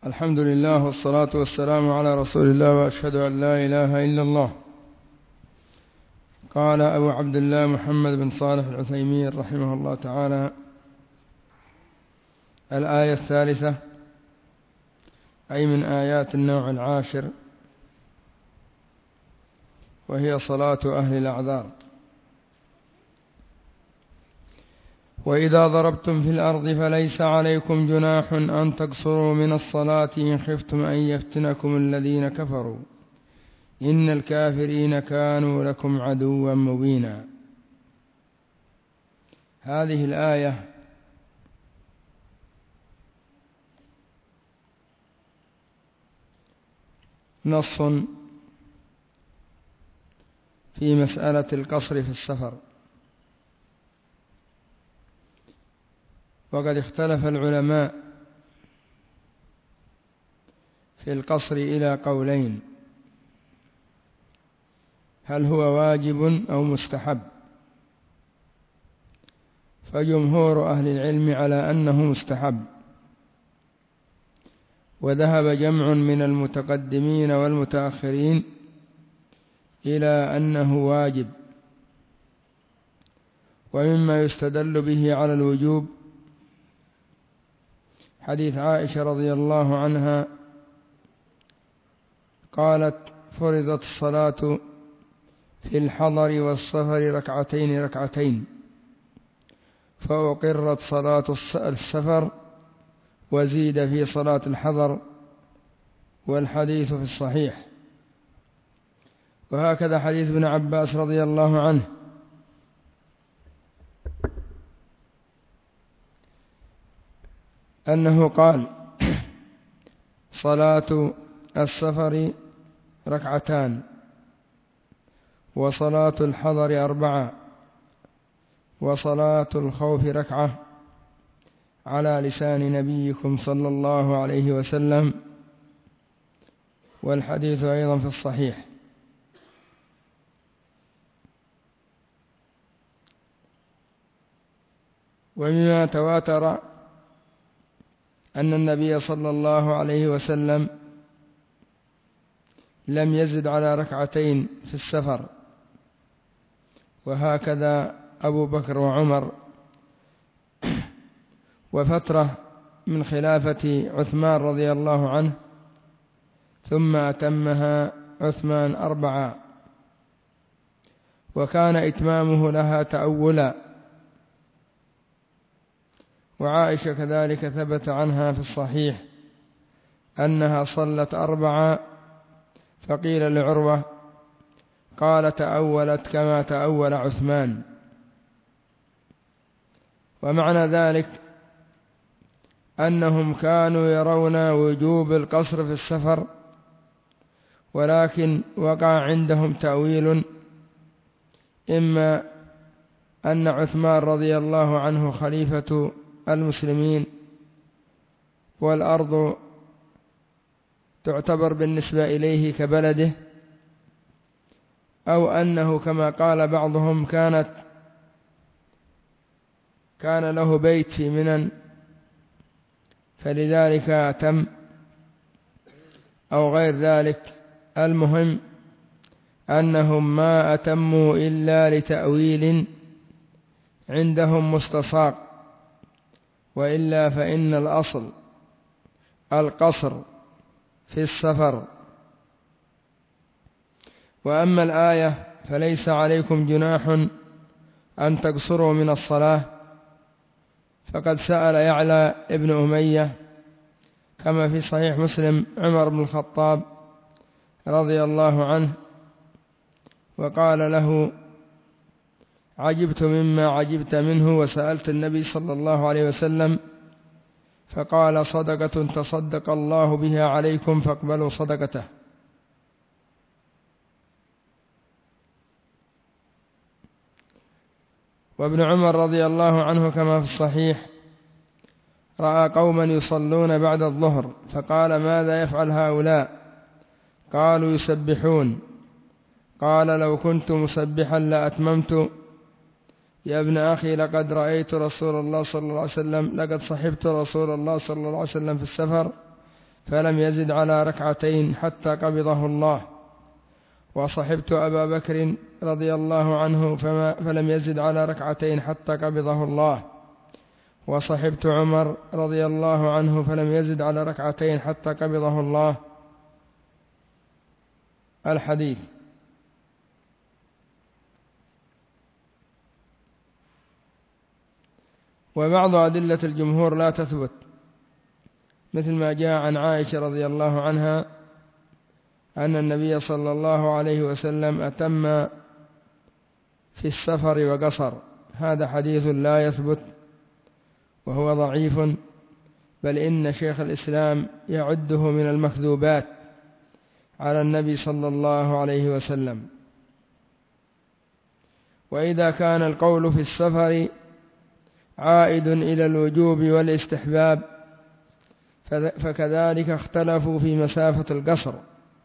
الحمد لله والصلاة والسلام على رسول الله، وأشهد أن لا إله إلا الله. قال أبو عبد الله محمد بن صالح العثيمين رحمه الله تعالى: الآية الثالثة، أي من آيات النوع العاشر، وهي صلاة أهل الأعذار. وإذا ضربتم في الأرض فليس عليكم جناح أن تقصروا من الصلاة إن خفتم أن يفتنكم الذين كفروا إن الكافرين كانوا لكم عدوا مبينا. هذه الآية نص في مسألة القصر في السفر، وقد اختلف العلماء في القصر إلى قولين: هل هو واجب أو مستحب؟ فجمهور أهل العلم على أنه مستحب، وذهب جمع من المتقدمين والمتأخرين إلى أنه واجب. ومما يستدل به على الوجوب حديث عائشة رضي الله عنها قالت: فرضت الصلاة في الحضر والسفر ركعتين ركعتين، فأقرت صلاة السفر وزيد في صلاة الحضر، والحديث في الصحيح. وهكذا حديث ابن عباس رضي الله عنه أنه قال: صلاة السفر ركعتان، وصلاة الحضر 4، وصلاة الخوف ركعة، على لسان نبيكم صلى الله عليه وسلم. والحديث أيضا في الصحيح. ومما تواتر أن النبي صلى الله عليه وسلم لم يزد على ركعتين في السفر، وهكذا أبو بكر وعمر. وفترة من خلافة عثمان رضي الله عنه، ثم أتمها عثمان 4، وكان إتمامه لها تأولا. وعائشة كذلك ثبت عنها في الصحيح أنها صلت 4، فقيل لعروة قال: تأولت كما تأول عثمان. ومعنى ذلك أنهم كانوا يرون وجوب القصر في السفر، ولكن وقع عندهم تأويل: إما أن عثمان رضي الله عنه خليفة المسلمين والأرض تعتبر بالنسبة إليه كبلده، أو أنه كما قال بعضهم كان له بيت في منى فلذلك أتم، أو غير ذلك. المهم أنهم ما أتموا إلا لتأويل عندهم مستصاق، وإلا فإن الأصل القصر في السفر. وأما الآية فليس عليكم جناح أن تقصروا من الصلاة، فقد سأل يعلى ابن أمية كما في صحيح مسلم عمر بن الخطاب رضي الله عنه، وقال له: عجبت مما عجبت منه، وسألت النبي صلى الله عليه وسلم فقال: صدقة تصدق الله بها عليكم فاقبلوا صدقته. وابن عمر رضي الله عنه كما في الصحيح رأى قوما يصلون بعد الظهر، فقال: ماذا يفعل هؤلاء؟ قالوا: يسبحون. قال: لو كنت مسبحا لأتممت. يا ابن أخي، لقد رأيت رسول الله صلى الله عليه وسلم، لقد صحبت رسول الله صلى الله عليه وسلم في السفر، فلم يزد على ركعتين حتى قبضه الله. وصحبت أبا بكر رضي الله عنه فلم يزد على ركعتين حتى قبضه الله. وصحبت عمر رضي الله عنه فلم يزد على ركعتين حتى قبضه الله. الحديث. وبعض أدلة الجمهور لا تثبت، مثل ما جاء عن عائشة رضي الله عنها أن النبي صلى الله عليه وسلم أتم في السفر وقصر. هذا حديث لا يثبت وهو ضعيف، بل إن شيخ الإسلام يعده من المكذوبات على النبي صلى الله عليه وسلم. وإذا كان القول في السفر عائد إلى الوجوب والاستحباب فكذلك اختلفوا في مسافة القصر،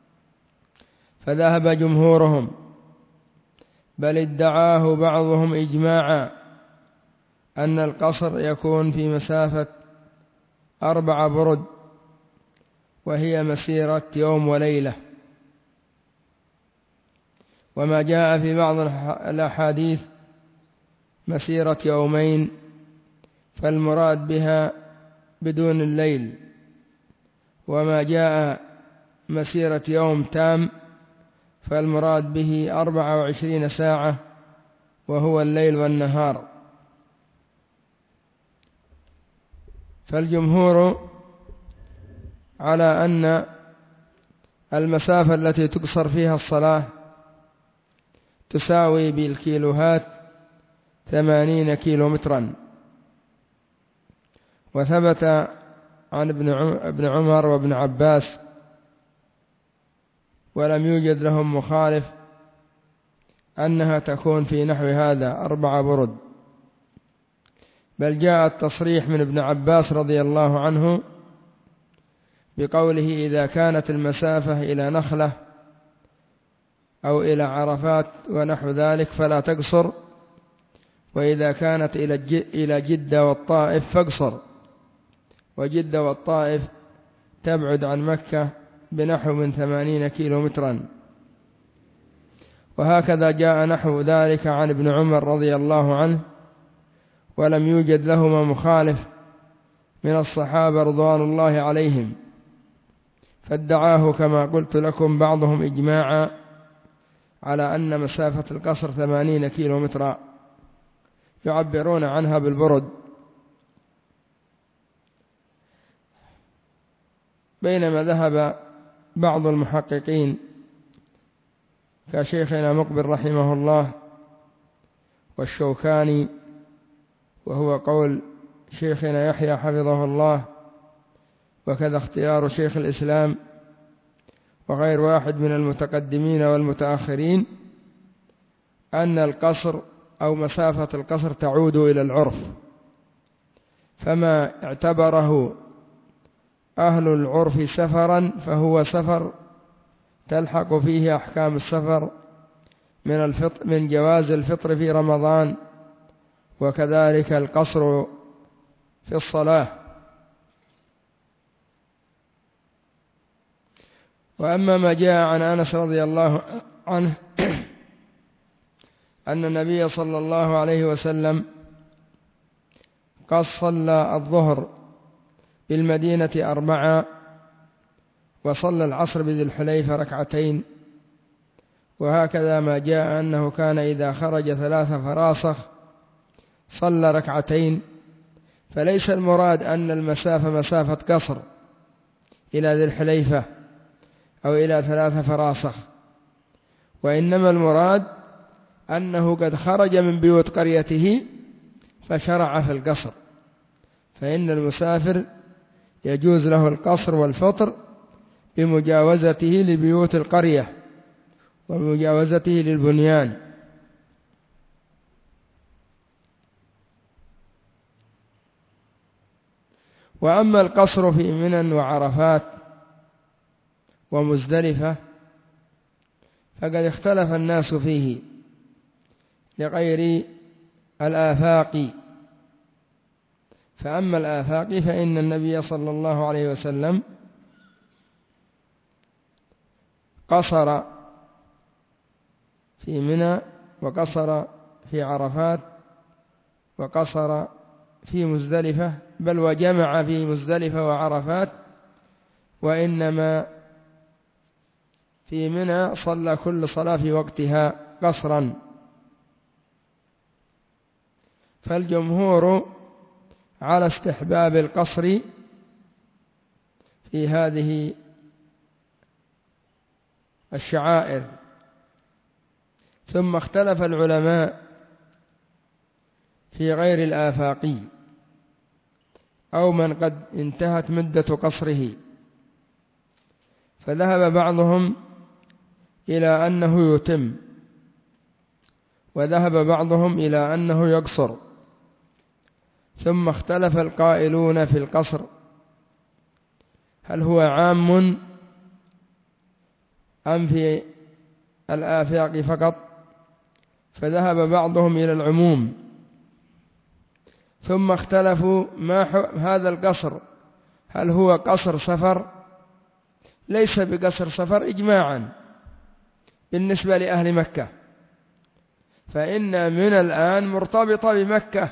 فذهب جمهورهم، بل ادعاه بعضهم إجماعا، أن القصر يكون في مسافة 4 برد، وهي مسيرة يوم وليلة. وما جاء في بعض الأحاديث مسيرة يومين فالمراد بها بدون الليل، وما جاء مسيرة يوم تام فالمراد به 24 ساعة وهو الليل والنهار. فالجمهور على أن المسافة التي تقصر فيها الصلاة تساوي بالكيلوهات 80 كيلومترا. وثبت عن ابن عمر وابن عباس ولم يوجد لهم مخالف أنها تكون في نحو هذا 4 برد، بل جاء التصريح من ابن عباس رضي الله عنه بقوله: إذا كانت المسافة إلى نخلة أو إلى عرفات ونحو ذلك فلا تقصر، وإذا كانت إلى جدة والطائف فاقصر، وجدة والطائف تبعد عن مكة بنحو من 80 كيلومترا. وهكذا جاء نحو ذلك عن ابن عمر رضي الله عنه، ولم يوجد لهما مخالف من الصحابة رضوان الله عليهم، فادعاه كما قلت لكم بعضهم إجماعا على أن مسافة القصر 80 كيلومترا، يعبرون عنها بالبرد. بينما ذهب بعض المحققين كشيخنا مقبل رحمه الله والشوكاني، وهو قول شيخنا يحيى حفظه الله، وكذا اختيار شيخ الإسلام وغير واحد من المتقدمين والمتأخرين، أن القصر أو مسافة القصر تعود إلى العرف، فما اعتبره أهل العرف سفرا فهو سفر تلحق فيه أحكام السفر من جواز الفطر في رمضان، وكذلك القصر في الصلاة. وأما ما جاء عن أنس رضي الله عنه أن النبي صلى الله عليه وسلم قد صلى الظهر بالمدينة 4، وصلى العصر بذي الحليفة 2 ركعتين. وهكذا ما جاء أنه كان إذا خرج 3 فراسخ صلى 2 ركعتين. فليس المراد أن المسافة مسافة قصر إلى ذي الحليفة أو إلى 3 فراسخ، وإنما المراد أنه قد خرج من بيوت قريته فشرع في القصر، فإن المسافر يجوز له القصر والفطر بمجاوزته لبيوت القرية ومجاوزته للبنيان. وأما القصر في منى وعرفات ومزدلفة فقد اختلف الناس فيه لغير الآفاق. فأما الآفاق فإن النبي صلى الله عليه وسلم قصر في منى وقصر في عرفات وقصر في مزدلفة، بل وجمع في مزدلفة وعرفات، وإنما في منى صلى كل صلاة في وقتها قصرا. فالجمهور على استحباب القصر في هذه الشعائر. ثم اختلف العلماء في غير الآفاقي أو من قد انتهت مدة قصره، فذهب بعضهم إلى أنه يتم، وذهب بعضهم إلى أنه يقصر. ثم اختلف القائلون في القصر هل هو عام أم في الآفاق فقط، فذهب بعضهم إلى العموم. ثم اختلفوا هذا القصر هل هو قصر سفر؟ ليس بقصر سفر إجماعا بالنسبة لأهل مكة، فإن من الآن مرتبطة بمكة،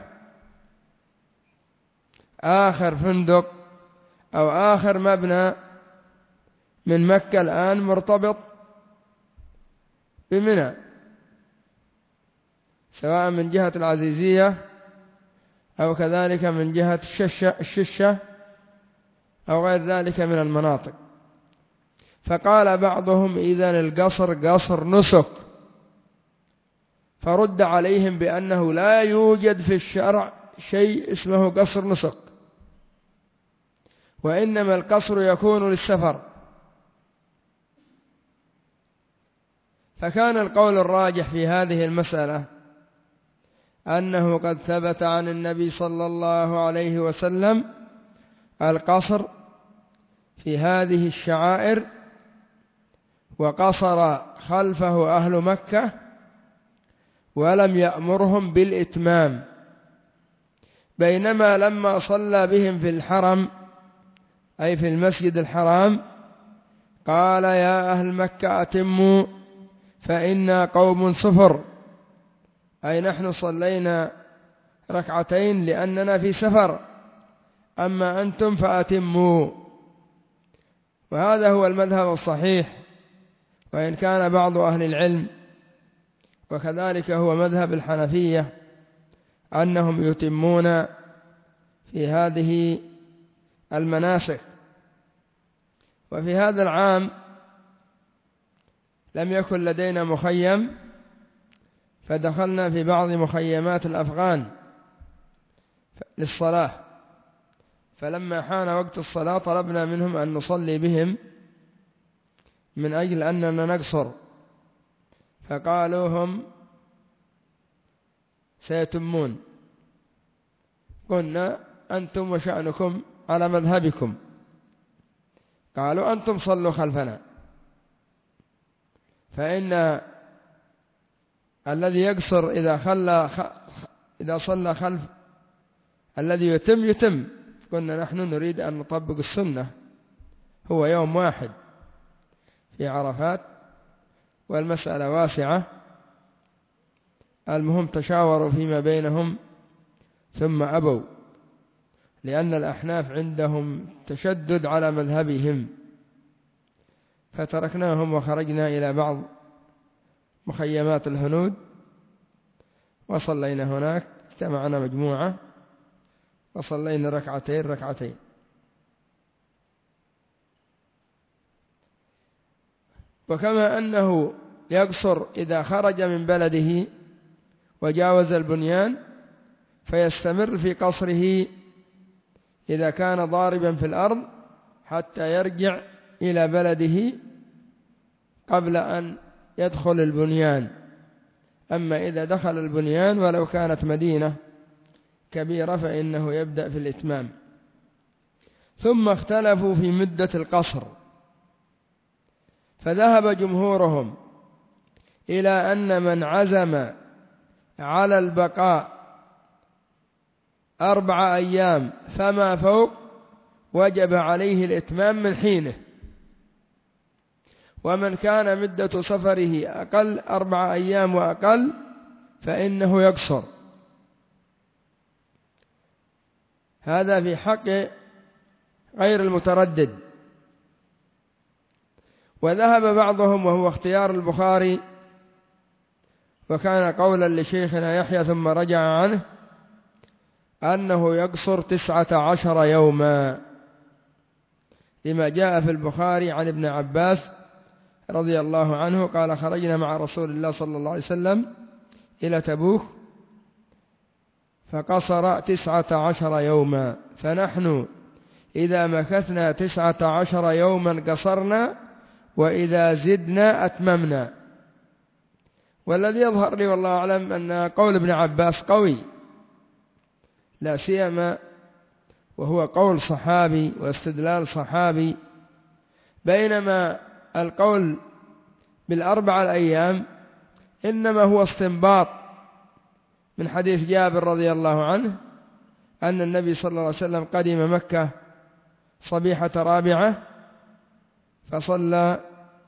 آخر فندق أو آخر مبنى من مكة الآن مرتبط بمنى، سواء من جهة العزيزية أو كذلك من جهة الششة أو غير ذلك من المناطق. فقال بعضهم إذن القصر قصر نسك، فرد عليهم بأنه لا يوجد في الشرع شيء اسمه قصر نسك، وإنما القصر يكون للسفر. فكان القول الراجح في هذه المسألة أنه قد ثبت عن النبي صلى الله عليه وسلم القصر في هذه الشعائر، وقصر خلفه أهل مكة ولم يأمرهم بالإتمام، بينما لما صلى بهم في الحرم أي في المسجد الحرام قال يا أهل مكة أتموا فإنا قوم سفر، أي نحن صلينا ركعتين لأننا في سفر، أما أنتم فأتموا. وهذا هو المذهب الصحيح، وإن كان بعض أهل العلم وكذلك هو مذهب الحنفية أنهم يتمون في هذه المناسك. وفي هذا العام لم يكن لدينا مخيم، فدخلنا في بعض مخيمات الأفغان للصلاة، فلما حان وقت الصلاة طلبنا منهم أن نصلي بهم من أجل أننا نقصر، فقالوا هم سيتمون. قلنا أنتم وشأنكم على مذهبكم. قالوا أنتم صلوا خلفنا، فإن الذي يقصر إذا صلى خلف الذي يتم. قلنا نحن نريد أن نطبق السنة، هو يوم واحد في عرفات والمسألة واسعة. المهم تشاوروا فيما بينهم ثم أبوا، لأن الأحناف عندهم تشدد على مذهبهم، فتركناهم وخرجنا إلى بعض مخيمات الهنود وصلينا هناك، اجتمعنا مجموعة وصلينا ركعتين. وكما أنه يقصر إذا خرج من بلده وجاوز البنيان، فيستمر في قصره إذا كان ضاربا في الأرض حتى يرجع إلى بلده قبل أن يدخل البنيان. أما إذا دخل البنيان ولو كانت مدينة كبيرة فإنه يبدأ في الإتمام. ثم اختلفوا في مدة القصر، فذهب جمهورهم إلى أن من عزم على البقاء 4 أيام فما فوق وجب عليه الإتمام من حينه، ومن كان مدة سفره أقل 4 أيام وأقل فإنه يقصر. هذا في حق غير المتردد. وذهب بعضهم وهو اختيار البخاري وكان قولا لشيخنا يحيى ثم رجع عنه أنه يقصر 19 يوما، لما جاء في البخاري عن ابن عباس رضي الله عنه قال خرجنا مع رسول الله صلى الله عليه وسلم إلى تبوك فقصر 19 يوما، فنحن إذا مكثنا 19 يوما قصرنا وإذا زدنا أتممنا. والذي يظهر لي والله أعلم أن قول ابن عباس قوي، لا سيما وهو قول صحابي واستدلال صحابي، بينما القول بال4 الأيام إنما هو استنباط من حديث جابر رضي الله عنه أن النبي صلى الله عليه وسلم قدم مكة صبيحة رابعة فصلى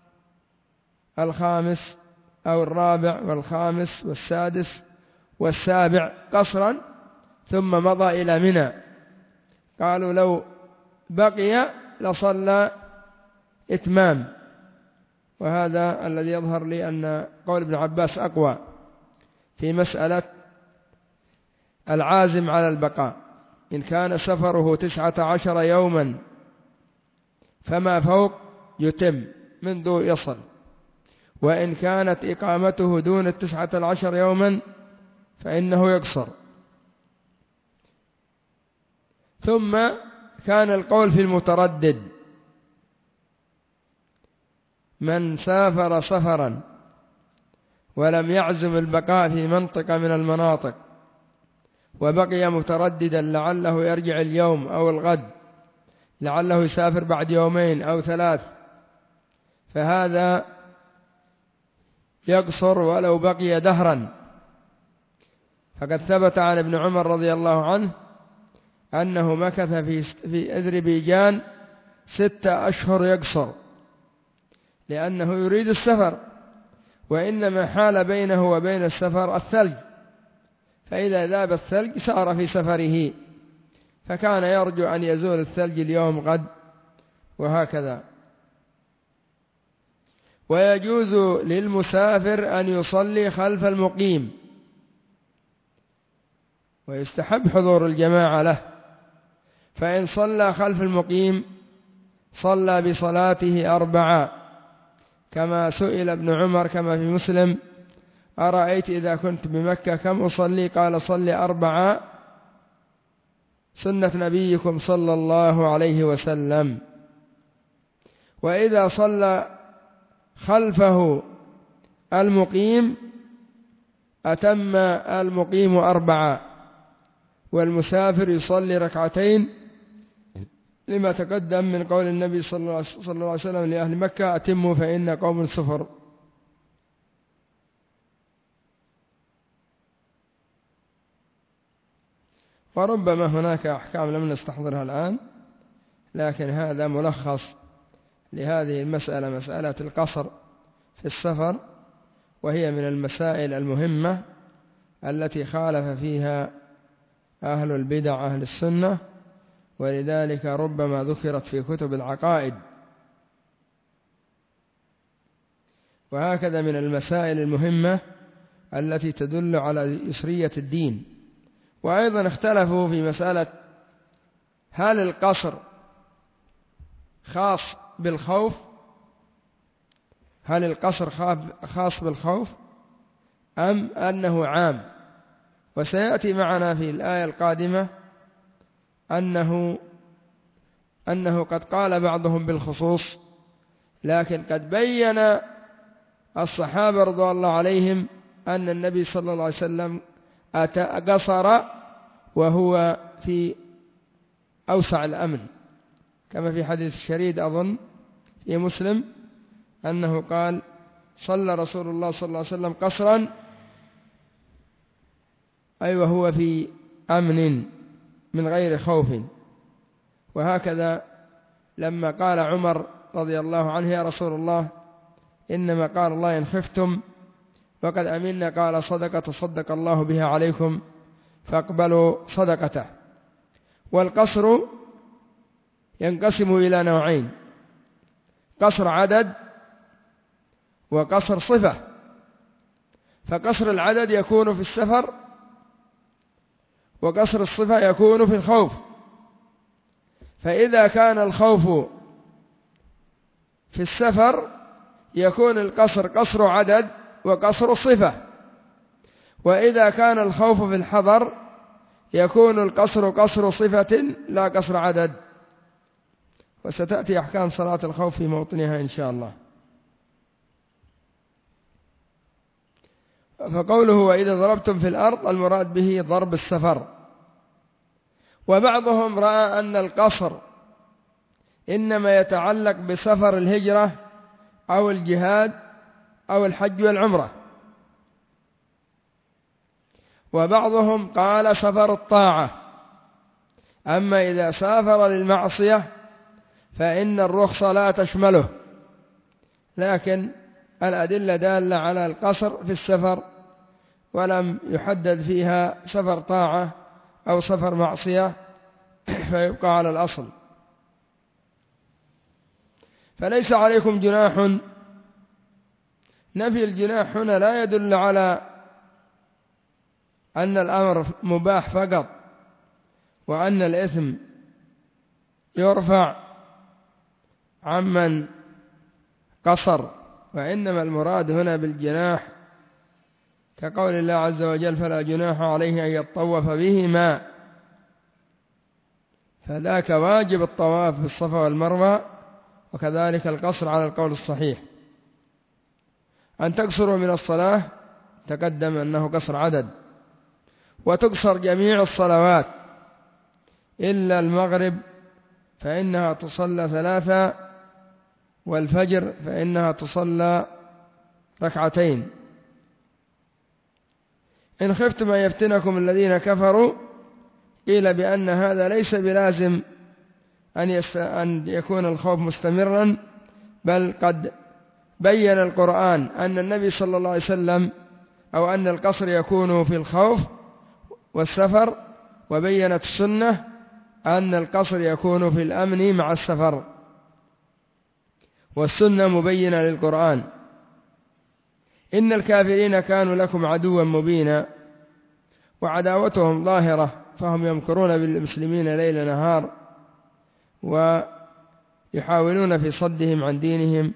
5 أو 4 والخامس والسادس والسابع قصرا ثم مضى إلى منى. قالوا لو بقي لصلى إتمام. وهذا الذي يظهر لي أن قول ابن عباس أقوى في مسألة العازم على البقاء. إن كان سفره 19 يوما فما فوق يتم منذ يصل، وإن كانت إقامته دون 19 يوما فإنه يقصر. ثم كان القول في المتردد: من سافر سفرا ولم يعزم البقاء في منطقة من المناطق وبقي مترددا لعله يرجع اليوم أو الغد، لعله يسافر بعد 2 أو 3، فهذا يقصر ولو بقي دهرا. فقد ثبت عن ابن عمر رضي الله عنه أنه مكث في أذربيجان 6 أشهر يقصر، لأنه يريد السفر، وإنما حال بينه وبين السفر الثلج، فإذا ذاب الثلج سار في سفره، فكان يرجو أن يزول الثلج اليوم غد، وهكذا. ويجوز للمسافر أن يصلي خلف المقيم، ويستحب حضور الجماعة له، فإن صلى خلف المقيم صلى بصلاته 4، كما سئل ابن عمر كما في مسلم: أرأيت إذا كنت بمكة كم أصلي؟ قال: صلي 4 سنة نبيكم صلى الله عليه وسلم. وإذا صلى خلفه المقيم أتم المقيم 4، والمسافر يصلي 2 لما تقدم من قول النبي صلى الله عليه وسلم لأهل مكة: أتموا فإن قوم صفر. وربما هناك أحكام لم نستحضرها الآن، لكن هذا ملخص لهذه المسألة، مسألة القصر في السفر، وهي من المسائل المهمة التي خالف فيها أهل البدع أهل السنة، ولذلك ربما ذكرت في كتب العقائد. وهكذا من المسائل المهمة التي تدل على يسرية الدين. وأيضا اختلفوا في مسألة: هل القصر خاص بالخوف؟ هل القصر خاص بالخوف أم أنه عام؟ وسيأتي معنا في الآية القادمة أنه قد قال بعضهم بالخصوص، لكن قد بين الصحابة رضي الله عليهم أن النبي صلى الله عليه وسلم قصر وهو في أوسع الأمن، كما في حديث الشريد أظن في مسلم أنه قال: صلى رسول الله صلى الله عليه وسلم قصرا، أي وهو في أمن من غير خوف. وهكذا لما قال عمر رضي الله عنه: يا رسول الله إنما قال الله إن خفتم وقد أمنا قال صدقة صدق الله بها عليكم فاقبلوا صدقته. والقصر ينقسم إلى نوعين: قصر عدد وقصر صفة. فقصر العدد يكون في السفر، وقصر الصفة يكون في الخوف. فإذا كان الخوف في السفر يكون القصر قصر عدد وقصر صفة، وإذا كان الخوف في الحضر يكون القصر قصر صفة لا قصر عدد. وستأتي أحكام صلاة الخوف في موطنها إن شاء الله. فقوله وإذا ضربتم في الأرض المراد به ضرب السفر. وبعضهم رأى أن القصر إنما يتعلق بسفر الهجرة أو الجهاد أو الحج والعمرة، وبعضهم قال سفر الطاعة. أما إذا سافر للمعصية فإن الرخصة لا تشمله، لكن الأدلة دالة على القصر في السفر ولم يحدد فيها سفر طاعة أو سفر معصية، فيبقى على الأصل. فليس عليكم جناح. نفي الجناح هنا لا يدل على أن الأمر مباح فقط وأن الإثم يرفع عمن قصر، وإنما المراد هنا بالجناح كقول الله عز وجل فلا جناح عليه أن يطوف بهما، فذاك واجب الطواف بالصفا والمروة، وكذلك القصر على القول الصحيح. أن تقصروا من الصلاة تقدم أنه قصر عدد، وتقصر جميع الصلوات إلا المغرب فإنها تصلى 3، والفجر فإنها تصلى 2. إن خفتم أن يفتنكم الذين كفروا قيل بأن هذا ليس بلازم أن يكون الخوف مستمرا، بل قد بين القرآن أن النبي صلى الله عليه وسلم أو أن القصر يكون في الخوف والسفر، وبينت السنة أن القصر يكون في الأمن مع السفر، والسنة مبينة للقرآن. إن الكافرين كانوا لكم عدوا مبينا، وعداوتهم ظاهرة، فهم يمكرون بالمسلمين ليل نهار ويحاولون في صدهم عن دينهم.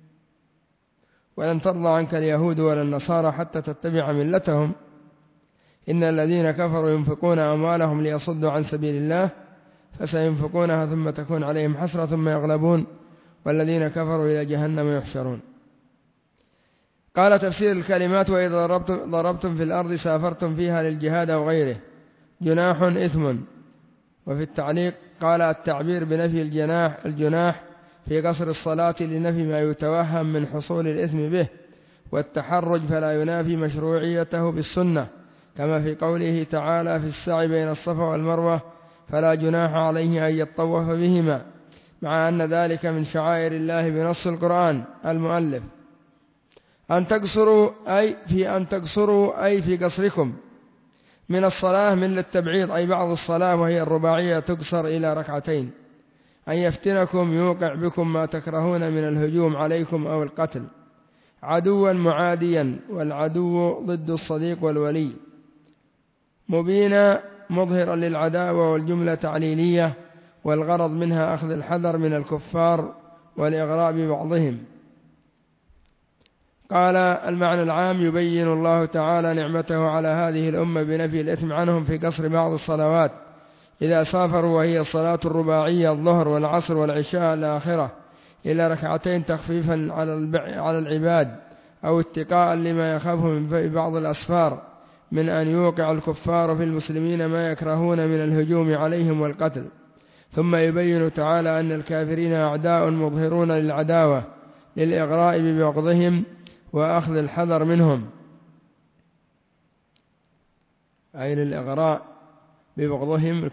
ولن ترضى عنك اليهود ولا النصارى حتى تتبع ملتهم. إن الذين كفروا ينفقون أموالهم ليصدوا عن سبيل الله فسينفقونها ثم تكون عليهم حسرة ثم يغلبون والذين كفروا إلى جهنم يحشرون. قال تفسير الكلمات وإذا ضربتم في الأرض سافرتم فيها للجهاد أو غيره جناح إثم. وفي التعليق قال التعبير بنفي الجناح في قصر الصلاة لنفي ما يتوهم من حصول الإثم به، والتحرج فلا ينافي مشروعيته بالسنة، كما في قوله تعالى في السعي بين الصفا والمروة فلا جناح عليه أن يطوف بهما، مع أن ذلك من شعائر الله بنص القرآن. المؤلف أن تقصروا أي في قصركم من الصلاة من للتبعيض، أي بعض الصلاة وهي الرباعية تقصر إلى 2. أن يفتنكم يوقع بكم ما تكرهون من الهجوم عليكم أو القتل، عدوا معاديا، والعدو ضد الصديق والولي، مبينا مظهرا للعداوة، والجملة تعليلية، والغرض منها أخذ الحذر من الكفار والإغراء ببعضهم. قال المعنى العام يبين الله تعالى نعمته على هذه الأمة بنفي الإثم عنهم في قصر بعض الصلوات إذا سافروا، وهي الصلاة الرباعية الظهر والعصر والعشاء الآخرة إلى 2 تخفيفا على العباد، أو اتقاء لما يخافه من بعض الأسفار من أن يوقع الكفار في المسلمين ما يكرهون من الهجوم عليهم والقتل. ثم يبين تعالى أن الكافرين أعداء مظهرون للعداوة للإغراء ببغضهم وأخذ الحذر منهم، أي للإغراء ببغضهم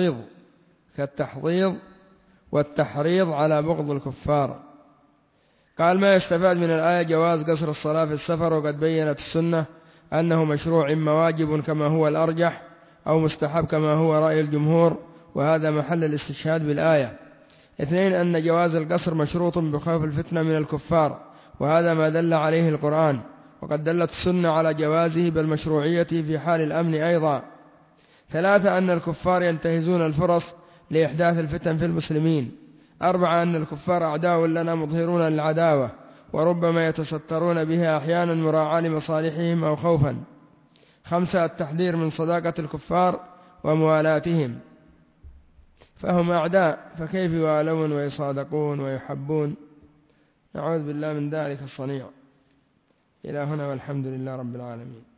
كالتحضيض والتحريض على بغض الكفار. قال: ما يستفاد من الآية جواز قصر الصلاة في السفر، وقد بيّنت السنة أنه مشروع، إما واجب كما هو الأرجح أو مستحب كما هو رأي الجمهور، وهذا محل الاستشهاد بالآية. 2. أن جواز القصر مشروط بخوف الفتنة من الكفار، وهذا ما دل عليه القرآن، وقد دلت السنة على جوازه بل مشروعيته في حال الأمن أيضا. 3. أن الكفار ينتهزون الفرص لإحداث الفتن في المسلمين. 4. أن الكفار أعداء لنا مظهرون للعداوة، وربما يتسترون بها أحيانا مراعاة لمصالحهم أو خوفا. 5. التحذير من صداقة الكفار وموالاتهم، فهم أعداء، فكيف يوالون ويصادقون ويحبون؟ نعوذ بالله من ذلك الصنيع. إلى هنا، والحمد لله رب العالمين.